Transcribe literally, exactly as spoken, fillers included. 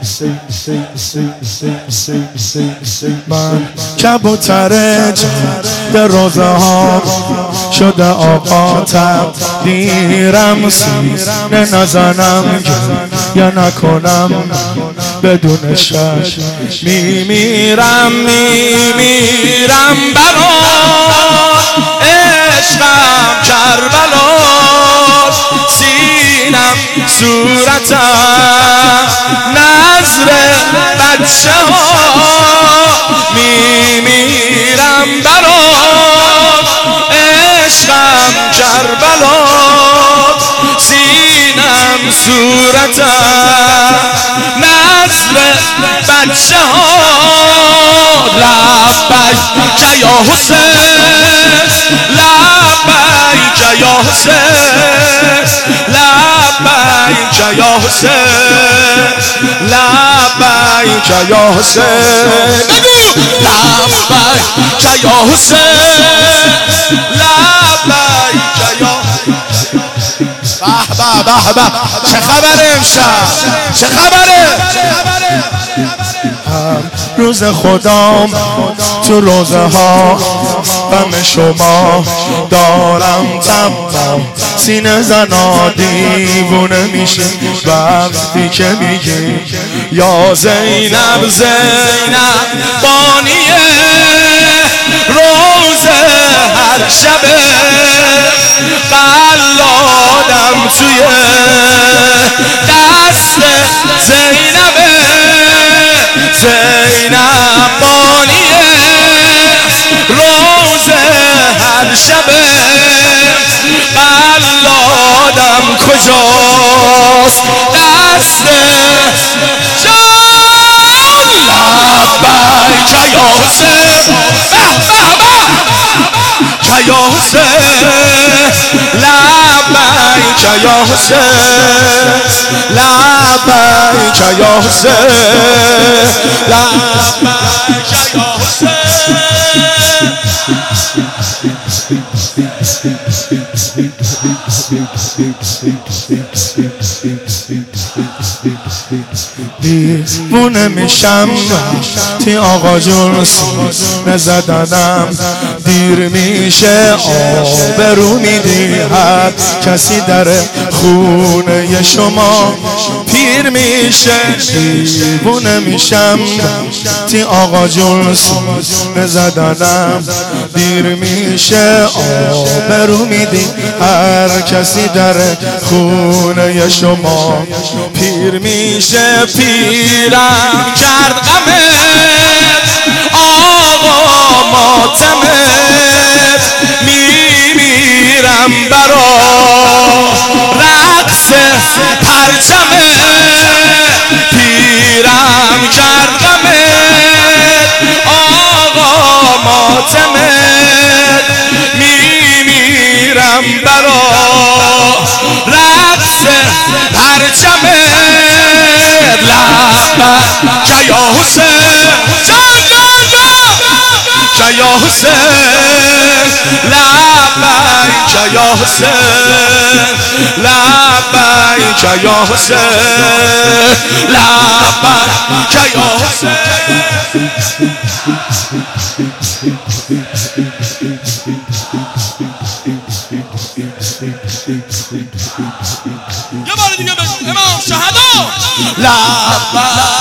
من کبوتر در روزه ها شده آقا تقدیرم سینه نزنم یا نکنم بدون شک میمیرم میمیرم برا عشقم کربلاس سینم صورتم نظر بچه ها میمیرم برا عشقم کربلاس سینم صورتم نظر بچه ها لبیک یا حسین لبیک یا حسین لبیک یا حسین لبیک یا حسین لبیک یا حسین لبیک یا به به به به چه خبره امشب چه خبره روز خدام تو روزه ها غم شما دارم تمام سینه زنا دیوونه میشه وقتی که میگی یا زینب زینب بانیه روزه هر شبه قلادم توی دست زینبه زینب بانیه روزه هر شبه قلادم کجاست دست جان لبیک یا حسین به به به یا حسین لبیک یا حسین لبیک یا حسین لبیک یا دیوونه میشم تی آقا جون سینه زدنم دیر میشه آبرو میدی هر کسی در خونه شما پیر میشه دیوونه میشم تی آقا جون سینه زدنم دیر میشه آبرو میدی هر کسی در خونه شما پیر میشه پیرم کرد غمت آقا ماتمت میمیرم برا رقص پرچمت پیرم کرد غمت آقا ماتمت میمیرم برا رقص پرچمت لبیک یا حسین جان جان جان یا حسین لبیک یا حسین لبیک یا حسین لبیک یا حسین یه بار دیگه امام شهدا لبیک